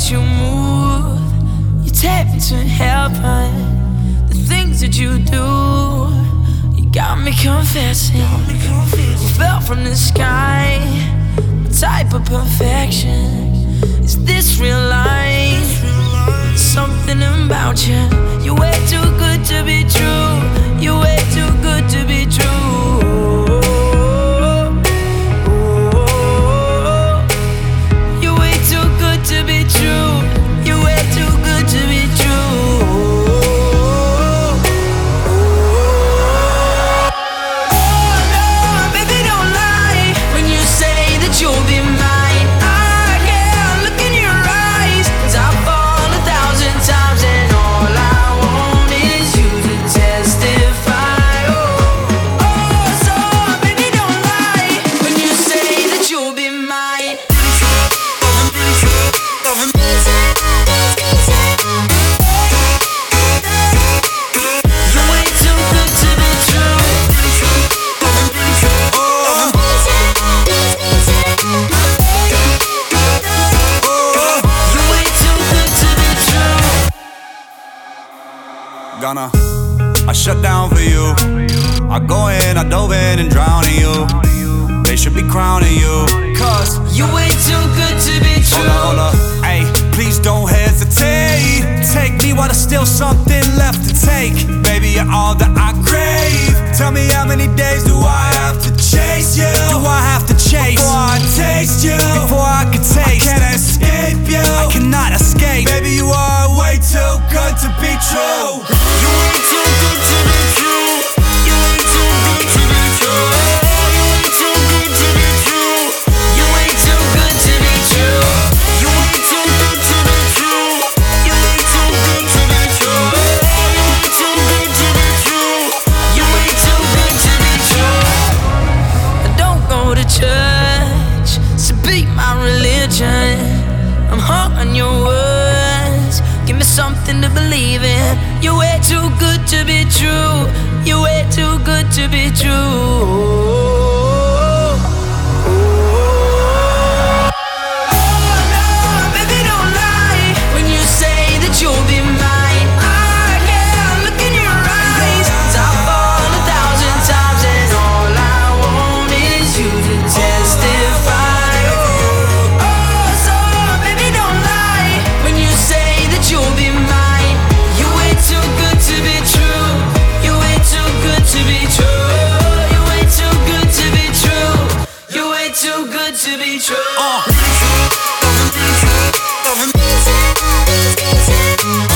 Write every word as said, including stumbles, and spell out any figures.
that you move, you take me to heaven. The things that you do, you got me confessing. You fell from the sky, a type of perfection. Is this real life? Something about you, you're way too good to be true. You're way too good to be true. You're way too good to be true. You're way too good to be true. Oh no, baby, don't lie when you say that you'll be mine. I can't look in your eyes, 'cause I fall a thousand times, and all I want is you to testify. Oh, oh, so baby, don't lie when you say that you'll be mine. You're way too good to be true. You're way too good to be true. Gonna, I shut down for you. I go in, I dove in and drown in you. They should be crowning you, 'cause You're way too good to be hold true. up, hold up, ayy, please don't hesitate. Take me while there's still something left to take. Baby, you're all that I crave. Tell me how many days do I have to chase you? Do I have to chase before I taste you? Before I can taste, I can't escape you. I cannot escape. Baby, you are way too good to be true. You're way too good to be true. You're way too good to be true. You're way too good to be true. You're way too good to be true. You're way too good to be true. You're way too good to be true. You're way too good to be true. You're way too good to be true. I don't go to church, so be my religion. I'm hung on your words. Give me something to believe in. You're way too good to be true. You're way too good to be true. Oh no, baby, don't lie when you say that you'll be mine. I can't look in your eyes, 'cause I fall a thousand times, and all I want is you to testify. Oh, so baby, don't lie when you say that you'll be mine. You're way too good to be true. You're way too good to be true. You're way too good to be true. You're way too good to be true. Uh.